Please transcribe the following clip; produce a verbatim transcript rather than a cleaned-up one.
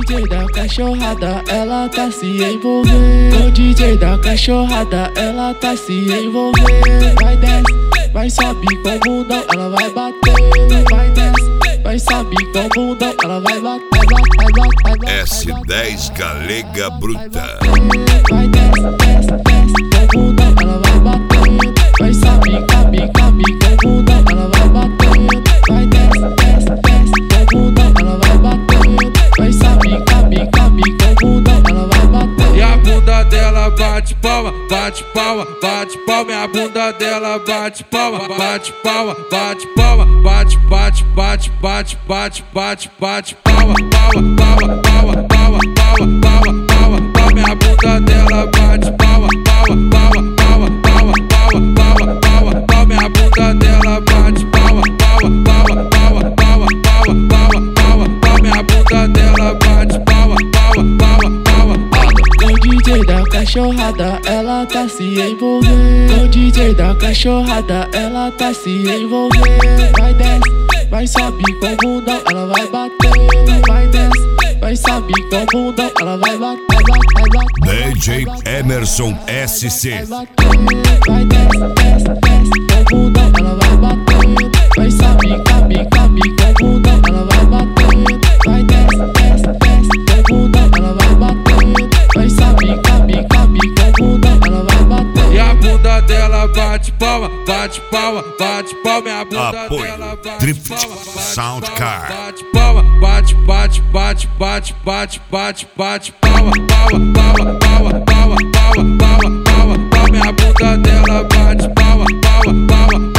D J da cachorrada, ela tá se envolvendo. O D J da cachorrada, ela tá se envolvendo. Vai desce, vai sobe com o bundão, ela vai bater. Vai desce, vai sobe com o bundão, ela vai bater, vai, vai, vai, vai, vai. S dez Galega Bruta. Vai desce, desce, desce com o bundão, ela vai bater. Vai sobe, cabe, cabe com o bundão, ela vai bater. Vai desce, desce, desce com o bundão, ela vai bater. Vai sobe, cabe, cabe com o bundão, ela vai bater. E a bunda dela bate palma, bate palma, bate palma. E a bunda dela bate palma, bate palma, bate palma. Bate, bate, bate, bate, bate, bate, bate palma, palma, palma, palma, palma, palma, palma, palma, palma. E a bunda dela bate palma, palma, palma, palma, palma, palma, palma, palma, palma. E a bunda dela bate palma, palma, palma, palma, palma, palma, palma, palma, palma. E a bunda dela bate palma, palma, palma, palma, palma. O D J da cachorrada, ela tá se envolvendo. O D J da cachorrada, ela tá se envolvendo. Vai desce, vai sobe com o bundão, ela vai bater. Vai desce, vai sobe com o bundão, ela vai bater, vai, vai, vai. D J Emerson S C. Vai desce, desce, desce com o bundão, ela vai bater. Vai sobe, cabe, cabe com o bundão, ela vai bater. Vai desce, desce, desce com o bundão, ela vai bater. Vai sobe, cabe, cabe com o bundão, ela vai bater. E a bunda dela bate palma, bate palma, bate palma. E a bunda Apoio dela bate Drift palma, bate Sound palma, Car. bate palma, bate, bate, bate, bate, bate, bate, bate palma, palma, palma, palma, palma, palma, palma, palma, palma. E a bunda dela bate palma, palma, palma.